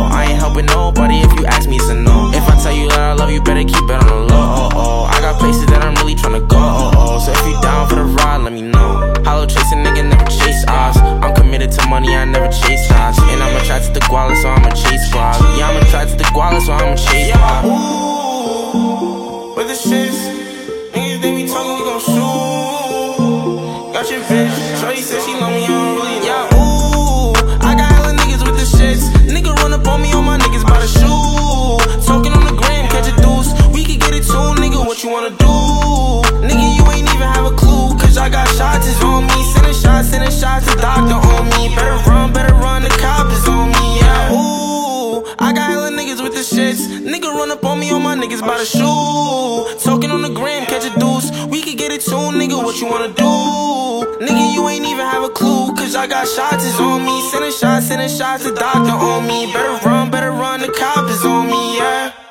I ain't helping nobody, if you ask me, it's a no. If I tell you that I love you, better keep it on the low. I got places that I'm really tryna go. So if you down for the ride, let me know. Hollow chasing nigga, never chase odds. I'm committed to money, I never chase odds. And I'ma try to the guala, so I'ma chase squad. Yeah, I'ma try to the guala, so I'ma chase squad. Ooh, with the shits, niggas they be talking, we gon' shoot. Got your bitch, shorty said she love me, I don't really know. Yeah, ooh, I got hella niggas with the shits. Nigga run up on me, all my niggas by the shoe. Talking on the gram, catch a deuce. We can get it too, nigga, what you wanna do? Nigga, you ain't even have a clue, cause I got shots is on me. Sending shots, the doctor on me. Better run, the cop is on me, yeah. Ooh, I got hella niggas with the shits. Nigga run up on me, all my niggas by the shoe. Talking on the gram, catch a deuce. We can get it too, nigga, what you wanna do? Nigga, you ain't even have a clue, cause I got shots is on me. Sending shots, the doctor on me. Better run, the cop is on me, yeah.